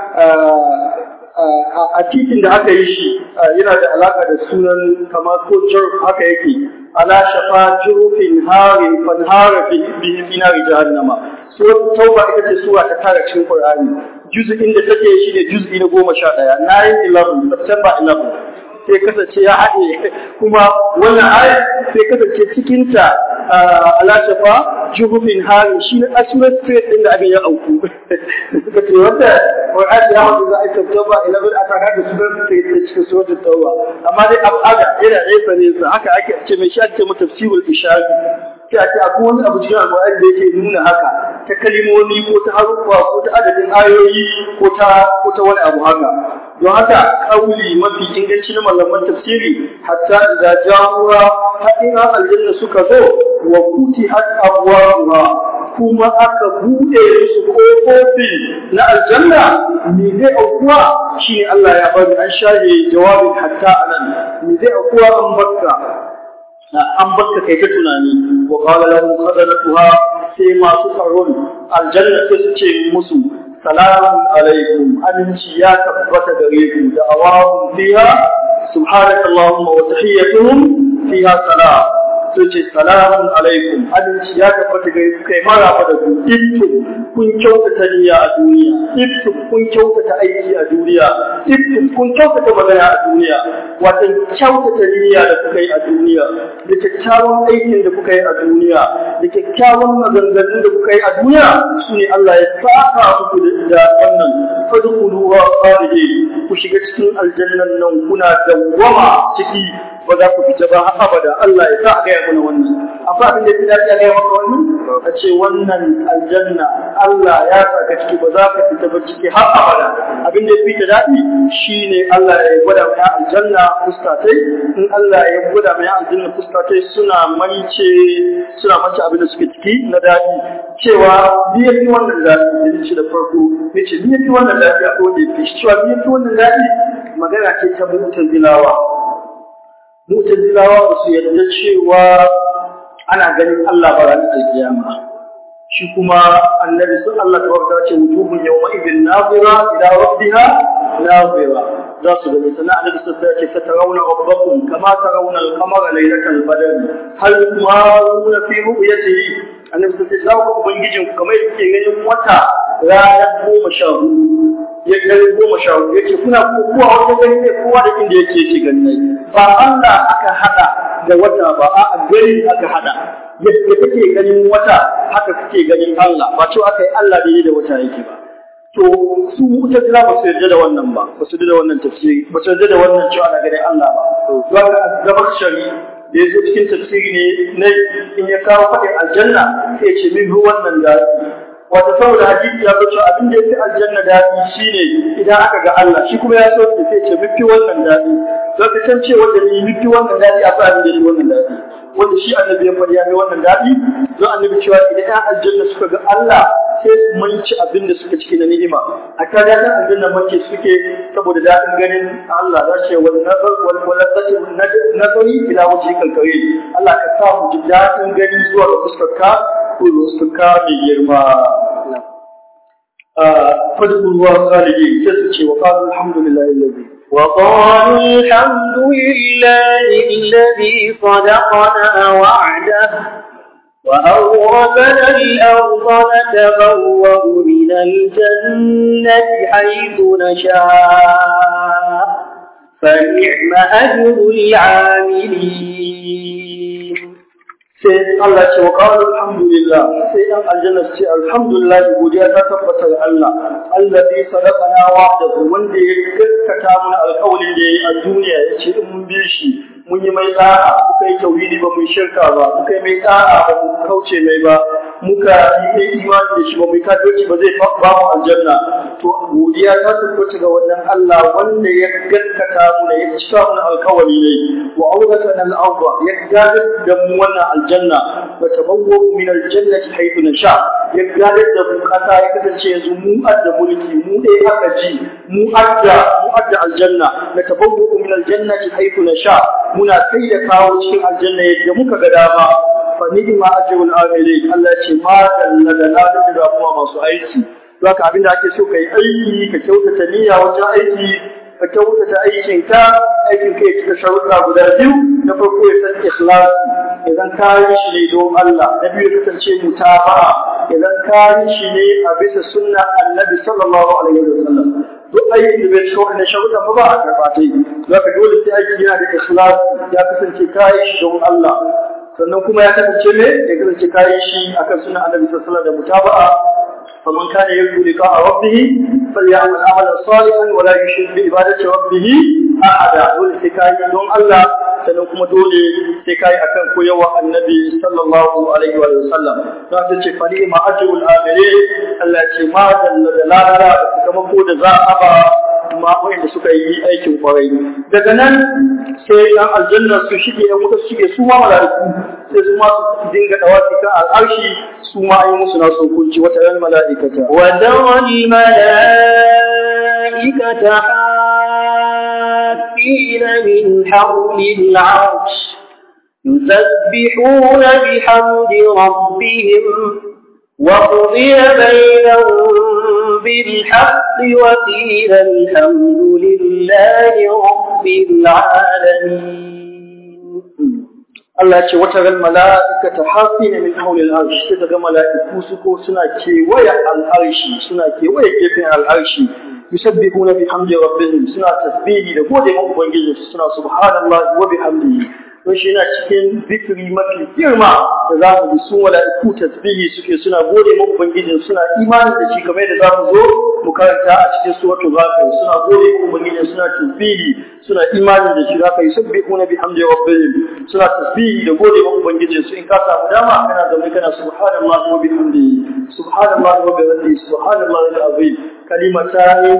[SPEAKER 2] a titin da aka yi shi yana da alaka da sunan kamar ko haka yake ala shafa jurufin harin fanhara bihi binari jahannama. Surat Tauba ita ce sura ta tara cikin Qur'ani. Juz'in da take shi ne juz'i na 11 9/11 September 11. sai kasance ya haɗe kuma wannan ayat sai kasance cikinta alashafa juhufin hari shi na asirar street ɗin da abin ya auku suka ce wanda ƙwararri ya wanda za a yi September 11 a kan haka sunan street da cikin sojin tawa amma dai abu yana nesa haka ake ce mai shi ake mu tafsirul ishari sai a ce akwai wani abu cikin alƙur'ani da yake nuna haka ta kalimomi ko ta haruffa ko ta adadin ayoyi ko ta wani abu haka. Don haka kauli mafi inganci na malaman tafsiri hatta idza ja'uha hatta aljanna suka zo wa futihat abwabuha kuma aka bude su kofofi na aljanna me zai aukuwa shine Allah ya bari an shaje jawabin hatta anan me zai aukuwa an bakka kai ta tunani wa qala lahum khazanatuha sai masu tsaron aljanna sai su ce musu salamun alaikum aminci ya tabbata gare ku da awahum fiha subhanakallahumma wa tahiyyatuhum fiha salam sai ce salamun alaikum aminci ya tabbata gare ku kai maraba da ku ittu kun kyautata niyya a duniya ittu kun kyautata aiki a duniya ittu kun kyautata magana a duniya wato kyautata niyya da kuka yi a duniya da kyakkyawan aikin da kuka yi a duniya da kyakkyawan maganganun da kuka yi a duniya shine Allah ya saka muku da wannan fadkhuluha khalidin ku shiga cikin aljannan nan kuna dawwama ciki ba za ku fita ba abada Allah ya sa ga mana wannan akwai abin da ya dace ga maka wannan a ce wannan aljanna Allah ya saka ciki ba za ka fita ba ciki har abada abin da ya fita dadi shine Allah ya gwada mana aljanna fuskatai in Allah ya gwada mana aljanna fuskatai suna mance abin da suke ciki na dadi cewa ni yafi wannan dadi da shi da farko yace ni yafi wannan dadi a kode fi cewa ni yafi wannan dadi magana ce ta Mu'tazilawa ba su yarda cewa ana ganin Allah ba ranar alkiyama. Shi kuma annabi sun Allah ta wata ce wujuhun yawma idin nazira ila rabbiha nazira. Za su gani sana annabi sun ce satarawna rabbakum kama tarawna al-qamara laylatal badr. Hal tumaruna fi ru'yatihi. Annabi sun ce za ku ubangijin ku kamar yake ganin wata ranar 14. Ya gani 14 yake kuna kowa wata gani ne kowa da inda yake gani. Ba Allah aka hada da wata ba a gari aka hada yadda kake ganin wata haka kake ganin Allah ba cewa aka yi Allah da wata yake ba to su mu'tazila ba su yarda da wannan ba su yarda da wannan tafsiri ba su yarda da wannan cewa ana ganin Allah ba to gabar shari da yazo cikin tafsiri ne in ya kawo fadin aljanna sai ya ce min ruwan nan da wata saboda hadisi ya zo abin da yake aljanna dadi shine idan aka ga Allah shi kuma ya so sai ce miki wannan dadi zaka san cewa da ni miki wannan dadi a fara da wannan dadi wanda shi annabi ya faɗi ya ga wannan dadi don annabi cewa idan ɗan aljanna suka ga Allah sai su manci abin da suka ciki na ni'ima a kaga ɗan aljanna mace suke saboda dadin ganin Allah za ce wal nazar wal walaqati nazari ila wajhikal karim Allah ka sa mu ji dadin gani zuwa ga fuskarka suka mai girma fadkulwa khalidi sai su ce wa qalu alhamdulillahi alladhi
[SPEAKER 1] وقالوا الحمد لله الذي صدقنا وعده وأورثنا الأرض نتبوأ من الجنة حيث نشاء فنعم أجر العاملين
[SPEAKER 2] sai Allah ce wa qala alhamdulillah sai dan aljanna ce alhamdulillah godiya ta tabbata ga Allah allazi sadaqana wa'dahu wanda ya gaskata mana alƙawarin da yayi a duniya yace in mun bi shi mun yi mai da'a muka yi tauhidi ba mun shirka ba muka yi mai da'a ba mun kauce mai ba muka yi imani da shi ba mun kafirci ba zai ba mu aljanna to godiya ta tabbata ga wannan Allah wanda ya gaskata mana ya cika mana alƙawari ne wa awratana al-ardh ya gadar da mu wannan aljanna wa tabawwa'u min al-jannati haythu nasha ya gadar da mu kasa ya kasance yanzu mu adda mulki mu dai aka ji mu adda aljanna na tabawwa'u min al-jannati haythu nasha muna kai da kawo cikin aljanna yadda muka ga dama fa ni'ma ajrul amilin Allah ce ma dalla da kuma masu aiki zaka abinda ake so kai aiki ka kyautata niyya wajen aiki ka kyautata aikin ka ya cika sharuɗa guda biyu na farko ya san ikhlas idan ka yi shi ne don Allah na biyu ya kasance mutaba'a idan ka yi shi ne a bisa sunna annabi sallallahu alaihi wasallam duk aikin da bai cika wannan sharuɗa ba a karɓa ta yi zaka dole sai aiki yana da ikhlas ya kasance ka yi shi don Allah sannan kuma ya kasance ne ya kasance ka yi shi akan sunna annabi sallallahu alaihi wasallam da mutaba'a فمن كان يرجو لقاء ربه فليعمل عملا صالحا ولا يشرك بعبادة ربه أحدا ولسكاي دون الله sannan kuma dole sai kai akan koyarwa annabi sallallahu alaihi wa sallam za ta ce fali ma ajrul amire Allah ce ma dalla da lalala da sakamako da za a ba ma wanda suka yi aikin kwarai daga nan sai yan aljanna su shige yan wuta su shige su ma malaiku sai su ma su dinga dawafi kan al'arshi su ma ayi musu nasu hukunci wata ran malaikata
[SPEAKER 1] wa dawal malaikata hafina min hawlil arsh يسبحون بحمد ربهم وقضي بينهم بالحق وقيل الحمد لله رب العالمين. Allah ce wata ran mala'ikata hafina min hawlil arsh sai ga mala'iku su ko suna kewaye al'arshi suna kewaye gefen al'arshi yusabbihuna bihamdi rabbihim suna tasbihi da gode ma ubangiji suna subhanallahi wa bihamdihi don shi yana cikin zikiri mafi girma da za mu ji su mala'iku tasbihi suke suna gode ma ubangiji suna imani da shi kamar da za mu zo mu karanta a cikin suratul ghafir suna gode ma ubangiji suna tasbihi suna imani da shi zaka yi sabbihuna bihamdi rabbihim suna tasbihi da gode ma ubangiji su in ka samu dama kana zaune kana subhanallahi wa bihamdihi subhanallahi wa bihamdihi subhanallahi al-azim kalimatani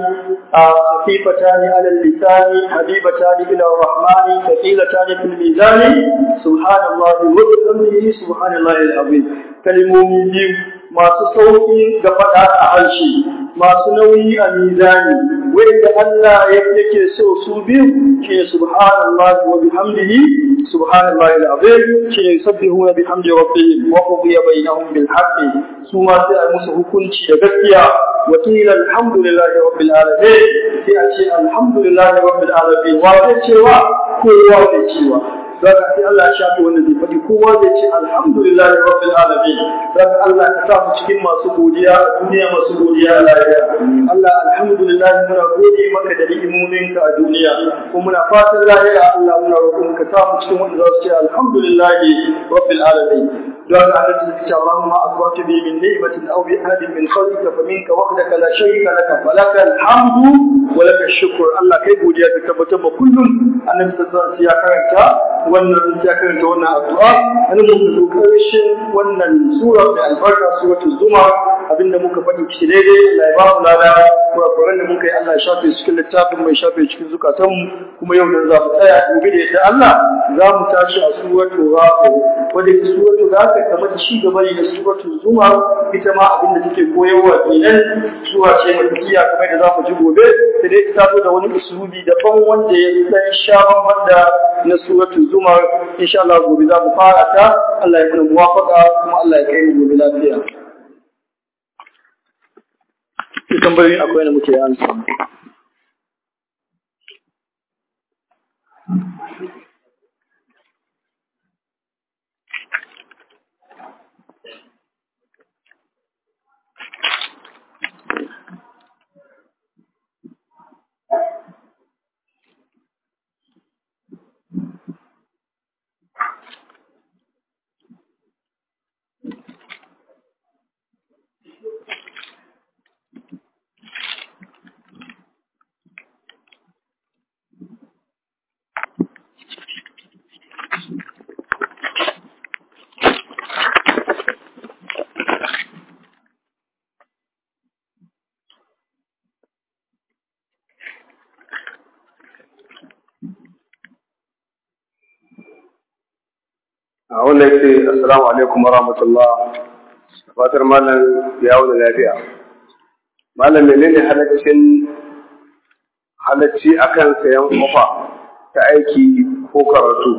[SPEAKER 1] خفيفتان على اللسان حبيبتان إلى الرحمن ثقيلتان في الميزان سبحان الله وبحمده سبحان الله العظيم kalmomi biyu masu sauƙi ga faɗa a harshe masu nauyi a mizani wanda Allah yake so su biyu ke subhanallahi wa bihamdihi subhanallahi al-azim ke yusabbihuna bihamdi rabbihim wa qudiya bainahum bil haqqi su ma sai a musu hukunci da gaskiya wa qila alhamdulillahi rabbil alamin sai a ce alhamdulillahi rabbil alamin wa sai cewa kowa ne cewa zaka sai Allah ya shafe wanda zai faɗi kowa zai ce alhamdulillahi rabbil alamin zaka Allah ka sa mu cikin masu godiya a duniya masu godiya a lahira Allah alhamdulillah muna gode maka da ni'imominka a duniya kuma muna fatan lahira Allah muna roƙon ka sa mu cikin wanda za su ce alhamdulillahi rabbil alamin don Allah ta ce Allahumma asbatu bi min ni'matin aw bi ahadin min khalqika fa minka wahdaka la sharika laka falaka alhamdu wa laka shukr Allah kai godiya ka tabbatar ba kullum annabi sallallahu alaihi wasallam ya karanta wannan addu'a an mun zo karshen wannan sura da albarka suratul zumar abinda muka faɗi cikin daidai Allah ya ba mu lada kurakuran da muka yi Allah ya shafe cikin littafin mai shafe cikin zukatan mu kuma yau da za mu tsaya gobe da yadda Allah za mu tashi a suratul ghafir wanda suratul ghafir kamar shi gaba ne da suratul zumar ita ma abinda take koyarwa kenan sura ce makiya kamar da za mu ji gobe sai dai ta zo da wani usulubi daban wanda ya san shaban banda na suratul zumar insha Allah gobe za mu fara ta Allah ya mana muwafaqa kuma Allah ya kai mu gobe lafiya sai tambayoyi akwai da muke ansa
[SPEAKER 4] wannan ce assalamu alaikum warahmatullah fatar malam ya wuni lafiya malam menene halacci akan sayan kofa ta aiki ko karatu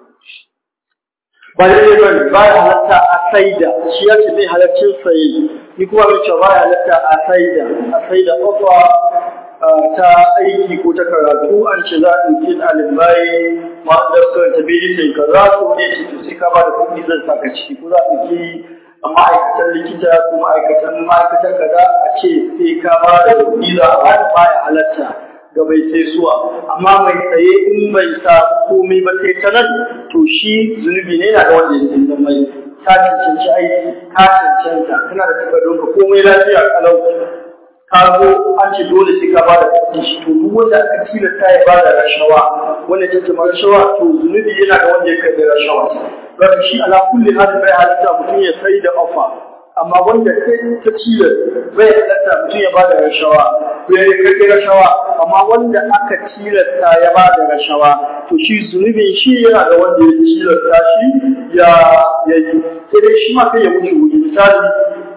[SPEAKER 2] ba dai ba ya halatta a saida shi ya ce zai halaccin saye ni kuma mai cewa ba ya halatta a saida kofa ta aiki ko ta karatu an ce za a ɗauki ɗalibai masu karanta bidiyon kaza ko ne ce to sai ka ba da kuɗi zan saka ciki ko za a ɗauki ma'aikatan likita ko ma'aikatan kaza a ce sai ka ba da kuɗi za a ba ya halatta ga bai sai suwa amma mai tsaye in bai sa komai ba sai ta nan to shi zunubi ne yana da wanda ya zai mai ka cancanci aiki ka cancanta kana da takardunka komai lafiya kalau
[SPEAKER 1] ka zo an ce dole sai ka bada kuɗi shi to duk wanda aka tilasta ya bada rashawa wanda ta zama rashawa to zunubi yana da wanda ya kai da rashawa zaka shi ala kulli halin bai halitta mutum ya sai da offer amma wanda sai ta tilas bai halitta mutum ya bada rashawa bai kai rashawa amma wanda aka tilasta ya bada rashawa to shi zunubin shi yana da wanda ya tilasta shi ya yi sai dai shi ma sai ya wuce wuri misali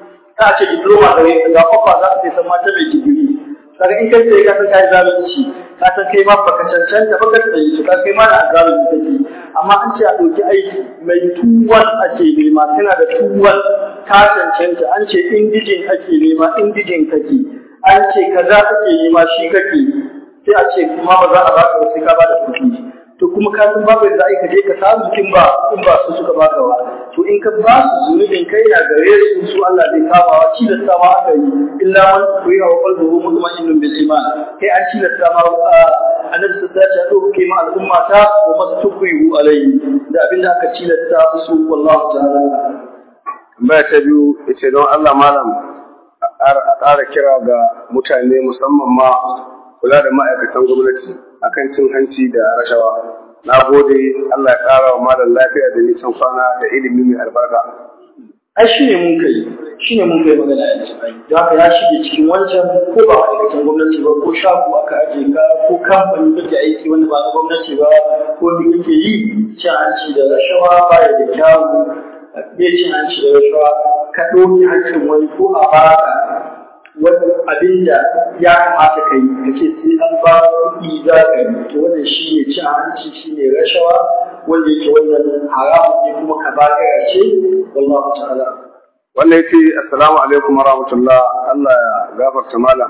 [SPEAKER 1] ta ce diploma da ga offer za ka san mata mai digiri kaga in kai sai ka san kai zalunci ka san kai ma baka cancanta baka tsaye su ka kai ma da zalunci kake amma an ce a ɗauki aiki mai tuwon ake nema tana da tuwon ka cancanta an ce indijin ake nema indijin kake an ce kaza kake nema shi kake sai a ce kuma ba za a baka ba sai ka bada kuɗi to kuma ka san babu yadda ka je ka samu in ba su suka baka ba to in ka ba su zunubin kai na gare su Allah zai kama wa tilasta ma aka yi illa man kuwa wa qalbuhu mutma'innun bil iman kai an tilasta ma annabi sallallahu alaihi wasallam kai ma al'umma ta wa mastuqiyu alaihi da abinda aka tilasta su wallahu ta'ala
[SPEAKER 4] tambaya ta biyu yace don Allah malam a ƙara kira ga mutane musamman ma kula da ma'aikatan gwamnati akan cin hanci da rashawa. Na gode Allah ya ƙara wa malam lafiya da nisan kwana da ilimi mai albarka.
[SPEAKER 1] Ai shi ne mun kai magana yanzu. Don haka ya shige cikin wancan ko ba ma'aikatan gwamnati ba ko shago aka aje ka ko kamfani kake aiki wanda ba na gwamnati ba ko me kake yi cin hanci da rashawa baya da kyawu. Bai cin hanci da rashawa ka ɗauki hancin wani ko a baka wani abin da ya kamata ka yi ka ce sai an ba kuɗi za ka yi to wannan shi ne cin hanci shi ne rashawa wanda yake wannan haramun ne kuma ka ba ce wallahu ta'ala.
[SPEAKER 4] Wannan yace assalamu alaikum wa rahmatullah Allah ya gafarta malam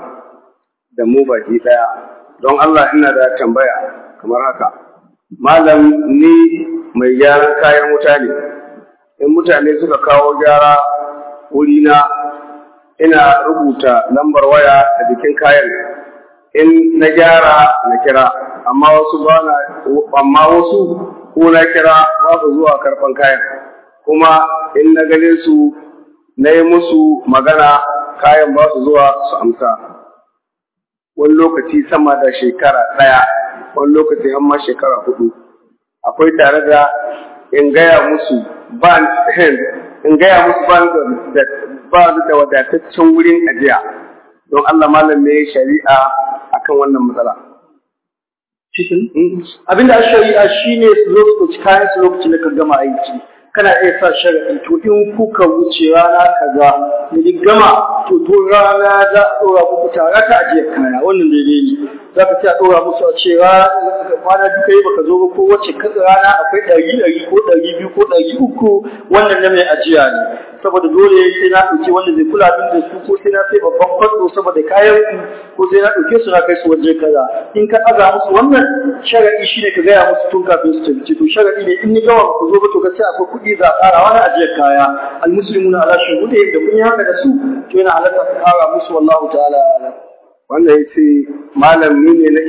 [SPEAKER 4] da mu baki daya don Allah ina da tambaya kamar haka malam ni mai gyaran kayan wuta ne in mutane suka kawo gyara wurina ina rubuta lambar waya a jikin kayan in na gyara na kira amma wasu ko na kira ba su zuwa karban kayan kuma in na gane su na yi musu magana kayan ba su zuwa su amsa wani lokaci sama da shekara 1 wani lokaci amma shekara 4 akwai tare da in gaya musu ba da wadataccen wurin ajiya don Allah malam ne shari'a akan wannan matsala.
[SPEAKER 1] Abinda a shari'a shine su zo su ci kayan su lokacin da ka gama aiki. Kana iya sa shari'a to in kuka wuce rana kaza da gama to rana za a ɗora muku tare ta ajiye kaya wannan daidai ne. Za ka ce a ɗora musu a ce kwana duka yi baka zo ba ko wacce rana akwai 100 ko 200 ko 300 wannan na mai ajiya ne. Saboda dole sai na ɗauki wanda zai kula min da su ko sai na sai babban kwado saboda kayan ko sai na ɗauke su na kai su waje kaza in ka aza musu wannan sharaɗi shine ka gaya musu tun kafin su tafi to sharaɗi ne in ni gawa ku zo ba to gaskiya akwai kuɗi za a ƙara wani ajiyar kaya almuslimuna ala shuhudihim da kun yi haka da su to yana halatta ka ƙara musu wallahu ta'ala alam.
[SPEAKER 4] Wanda ya ce malam ni ne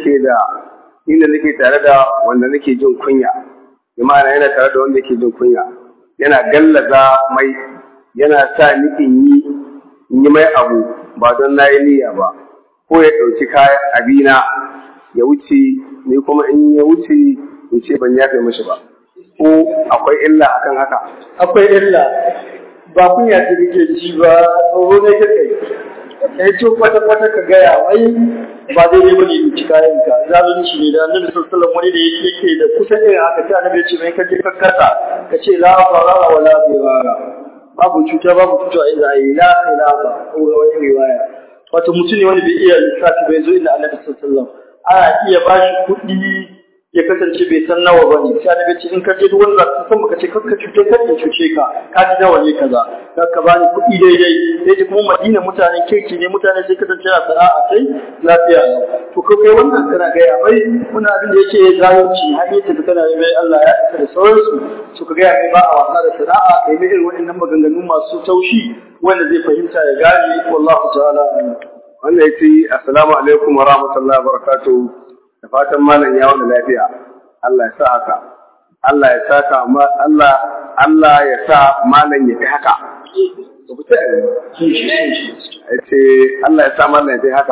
[SPEAKER 4] nake tare da wanda nake jin kunya bi ma'ana yana tare da wanda yake jin kunya yana gallaza mai yana sa ni in yi mai abu ba don na yi niyya ba ko ya ɗauki kayan abina ya wuce ni kuma in ya wuce in ce ban yafe mashi ba ko akwai illa akan haka?
[SPEAKER 1] Akwai illa ba kunya ta kake ji ba tsoro ne kake kai ce kwata-kwata ka gaya wai ba daidai bane in ci kayan ka zalunci ne da annabi sallallahu alaihi wasallam wani da yake da kusan irin haka sai annabi ya ce mai kaje ka kasa ka ce la farara wala birara babu cuta inda ayi la ilaha ko wani riwaya wato mutum ne wanda bai iya lissafi bai zo inda annabi sallallahu alaihi wasallam ana iya bashi kuɗi ya kasance bai san nawa bane sai annabi ce in ka je duk wanda ka san baka ce kakka cuce ka in cuce ka ka ji nawa ne kaza ka bani kuɗi daidai sai ji kuma Madina mutanen kirki ne mutane sai kasance na sana'a sai lafiya to ko kai wannan kana ga ya bai wannan abin da yake zalunci har yace ta kana mai Allah ya isa da sauransu to ka ga mai ba a wasa da sana'a kai mai irin wannan maganganu masu taushi wanda zai fahimta ya gane wallahu ta'ala
[SPEAKER 4] wannan yace assalamu alaikum wa rahmatullahi wa barakatuh da fatan malam ya wani lafiya Allah ya sa haka Allah ya sa malam ya fi haka ba ku sai a ce Allah ya sa mallan ya haka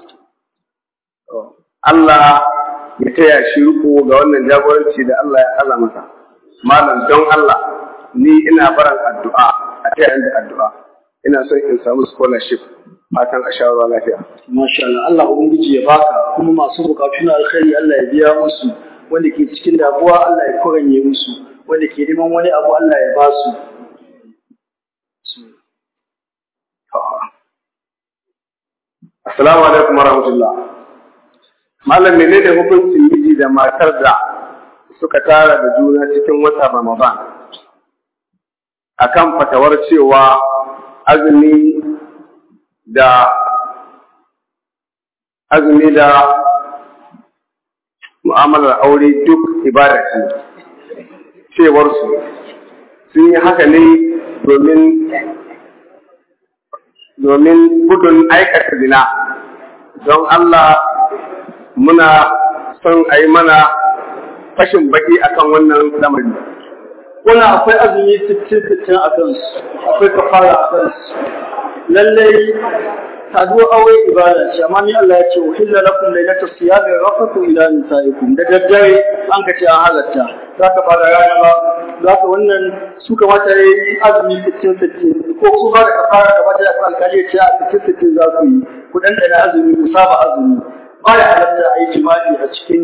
[SPEAKER 4] Allah ya taya shi riko ga wannan jagoranci da Allah ya aza masa malam don Allah ni ina baran addu'a a taya da addu'a ina son in samu scholarship fatan a shawara lafiya
[SPEAKER 1] masha Allah Allah ubangiji ya baka kuma masu bukatu na alkhairi Allah ya biya musu wanda ke cikin damuwa Allah ya kuranye musu wanda ke neman wani abu Allah ya ba su
[SPEAKER 4] Assalamu alaikum warahmatullah Malam menene hukuncin miji da matar da suka tara da juna cikin watan Ramadan akan fatawar cewa azumi da mu'amalar aure duk ibada ce cewar sun yi haka ne domin gudun aikata zina don Allah muna son a yi mana fashin baki akan wannan lamari.
[SPEAKER 1] Wannan akwai azumi 60-60 a kansu, akwai kafara a kansu. Lallai, saduwar aure ibada ce, amma ni Allah ya ce, "Uhilla lakum lailata siyami rafatu ila nisaikum." Da daddare an ka ce an halatta, za ka fara rana ba, za ka wannan su kamata ya yi azumi 60-60, ko su ba da kafara kamata ya fi alkali ya ce a 60-60 za ku yi, ku ɗanɗana azumi, ku saba azumi. Ba ya halatta a yi jima'i a cikin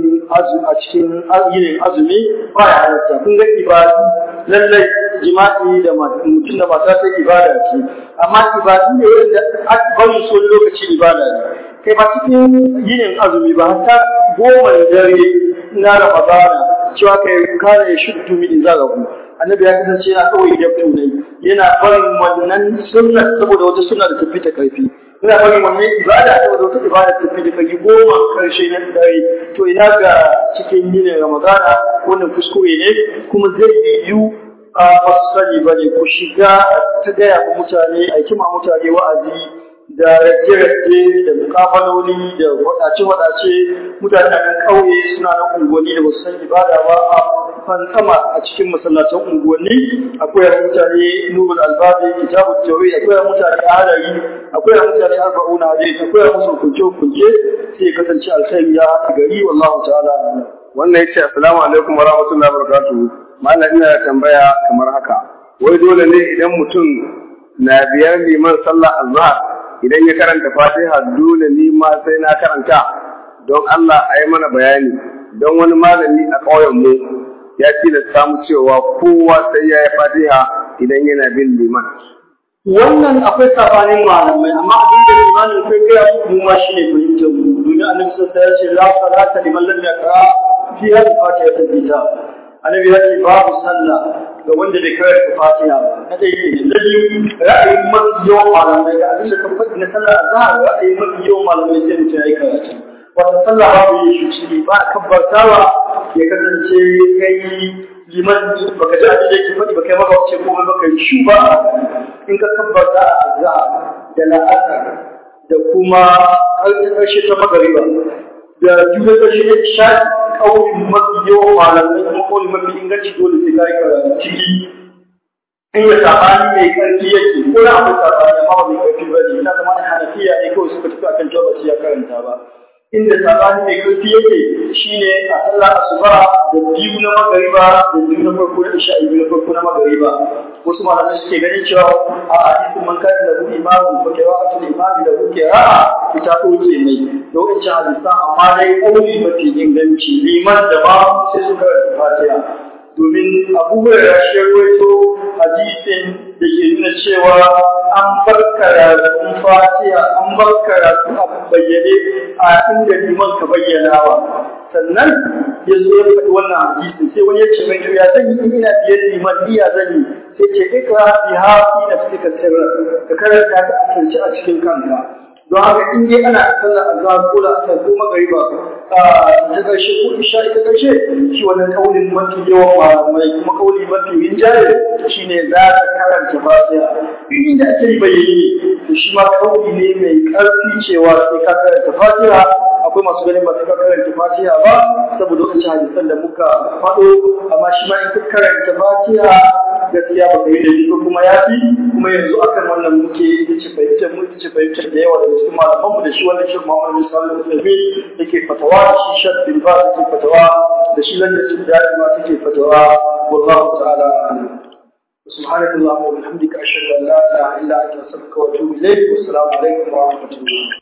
[SPEAKER 1] yinin azumi ba ya halatta. Kun ga ibadu lallai jima'i da mutum da mata sai ibada ce, amma ibadu ne wanda bari so lokaci ibada ne. Kai ba cikin yinin azumi ba hatta 10 dare na Ramadana cewa kai kare shuddu min zarahu. Annabi ya kasance yana kawai da tunai yana barin wannan sunna saboda wata sunna da tafi ta karfi. Ina bari wannan ibada saboda wata ibada ta fi da kage 10 karshe na dare to ina ga cikin yinin Ramadana wannan kuskure ne kuma zai yiwu a fasali bane ku shiga ta gaya wa mutane a kima mutane wa'azi da rage-rage da mukabaloli da wadace-wadace mutane nan kauye suna nan unguwanni da basu san ibada ba a fansama a cikin masallatan unguwanni akwai mutane nurul albabi kitabut tawhid akwai mutane hadari akwai mutane arba'una hadith akwai musu kunce sai kasance alkhairi ya gari wallahu ta'ala
[SPEAKER 4] wannan yace assalamu alaikum wa rahmatullahi wa barakatuh mallam ina tambaya kamar haka wai dole ne idan mutum na biyar liman sallar azhar idan ya karanta Fatiha dole ni ma sai na karanta don Allah a yi mana bayani don wani malami a ƙauyenmu ya tilasta mu cewa kowa sai ya yi Fatiha idan yana bin liman.
[SPEAKER 1] Wannan akwai sabanin malamai amma abin da limanin kai gaya mu ma shine fahimtar mu domin Annabi sallallahu alaihi wasallam ya ce la salata liman lam yaqra fiha Fatihatul kitab. Annabi ya ce babu sallah ga wanda bai karanta Fatiha ba. Na dai ke da biyu ra'ayin mafi yawan malamai ga abin da kan faɗi na sallah azhar ra'ayin mafi yawan malamai sai mutum ya yi karatu. Wata sallah babu yin shi ba kabbartawa ya kasance kai liman baka ji abin da yake faɗi ba kai maka wace komai baka yi shi ba in ka kabbarta a azhar da la'asar da kuma ƙarshe ta magariba da juya ƙarshe ta shafi ƙaunin mafi yawan malamai kuma ƙaunin mafi inganci dole sai kai karatu ciki in ya sabani mai ƙarfi yake ko na akwai sabani amma ba mai ƙarfi ba ne ina zama da hanafiya ne kawai suka tafi akan cewa ba su ya karanta ba inda sabani mai ƙarfi yake shine a sallar asuba da biyu na magariba da biyu na farko na isha biyu na farko na magariba wasu malamai suke ganin cewa a hadisin man kana da imamu fa qira'atul imami da qira'a ita doke mai da wancan hadisan amma dai kauli mafi inganci liman da ba sai su karanta Fatiha domin Abu Hurairah ya rawaito hadisin da ke nuna cewa an bar karatun Fatiha an bar karatu a bayyane a inda liman ka bayyanawa sannan ya zo ya faɗi wannan hadisi sai wani ya ce mai ya zan yi ina biyar liman iya zan yi sai ce ikra biha fi nafsika sirra ka karanta ta asirce a cikin kanka don haka in dai ana sallar azhar ko da asar ko magariba ta karshe ko isha ita karshe shi wannan kaulin mafi yawan malamai kuma kauli mafi rinjaye shine za ka karanta Fatiha duk inda ake bayyane to shi ma kauli ne mai karfi cewa sai ka karanta Fatiha akwai masu ganin ba sai ka karanta Fatiha ba saboda wancan hadisan da muka faɗo amma shi ma in ka karanta Fatiha gaskiya ba kai da shi kuma yafi kuma yanzu akan wannan muke ita ce fahimtar da yawa daga cikin malaman mu da shi wannan Sheikh Muhammad bin Salih al-Uthaymeen yake fatawa da shi Sheikh bin Baz yake fatawa da shi Lajnatul Da'ima take fatawa wallahu ta'ala سبحانك اللهم وبحمدك أشهد أن لا إله إلا أنت أستغفرك وأتوب إليك والسلام عليكم ورحمة الله